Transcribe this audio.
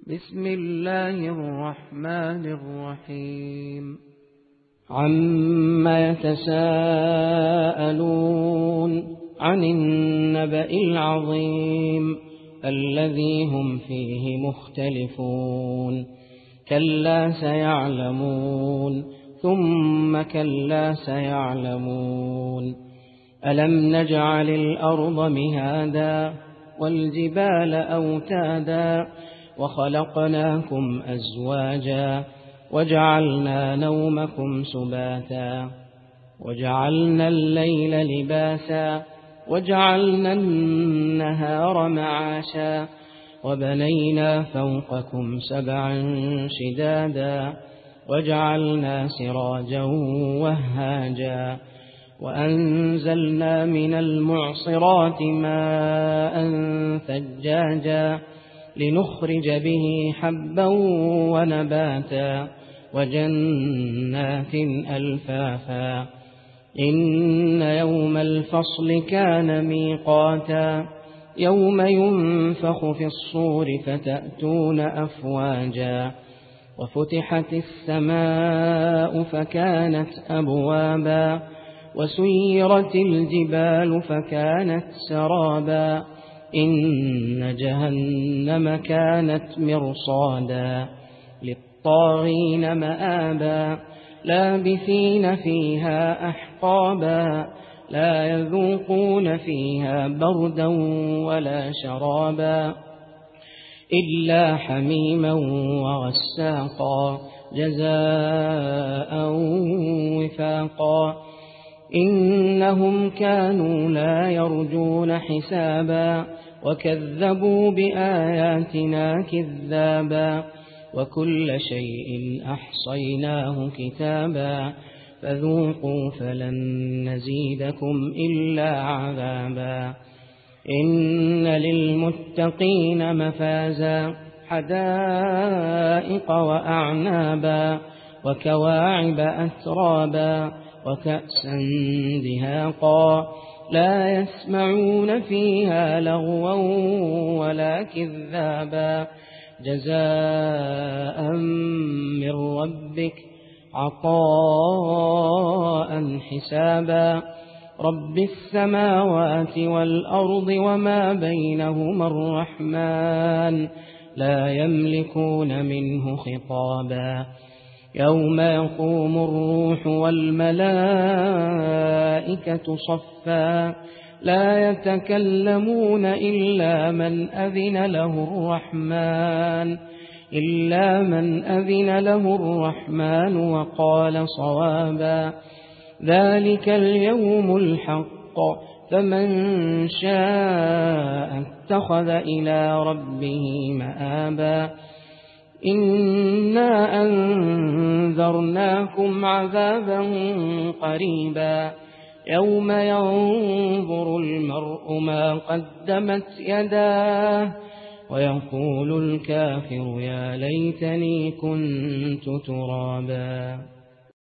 بسم الله الرحمن الرحيم. عما يتساءلون عن النبأ العظيم الذي هم فيه مختلفون كلا سيعلمون ثم كلا سيعلمون ألم نجعل الأرض مهادا والجبال أوتادا وخلقناكم أزواجا وجعلنا نومكم سباتا وجعلنا الليل لباسا وجعلنا النهار معاشا وبنينا فوقكم سبعا شدادا وجعلنا سراجا وهاجا وأنزلنا من المعصرات ماء ثجاجا لنخرج به حبا ونباتا وجنات ألفافا إن يوم الفصل كان ميقاتا يوم ينفخ في الصور فتأتون أفواجا وفتحت السماء فكانت أبوابا وسيرت الجبال فكانت سرابا إن جهنم كانت مرصادا للطاغين مآبا لابثين فيها أحقابا لا يذوقون فيها بردا ولا شرابا إلا حميما وغساقا جزاء وفاقا إنهم كانوا لا يرجون حسابا وكذبوا بآياتنا كذابا وكل شيء أحصيناه كتابا فذوقوا فلن نزيدكم إلا عذابا إن للمتقين مفازا حدائق وأعنابا وكواعب أترابا وكأسا دهاقا لا يسمعون فيها لغوا ولا كذابا جزاء من ربك عطاء حسابا رب السماوات والأرض وما بينهما الرحمن لا يملكون منه خطابا يوم يقوم الروح والملائكة صفا لا يتكلمون إلا من أذن له الرحمن وقال صوابا ذلك اليوم الحق فمن شاء اتخذ إلى ربه مآبا إنا أنذرناكم عذابا قريبا يوم ينظر المرء ما قدمت يداه ويقول الكافر يا ليتني كنت ترابا.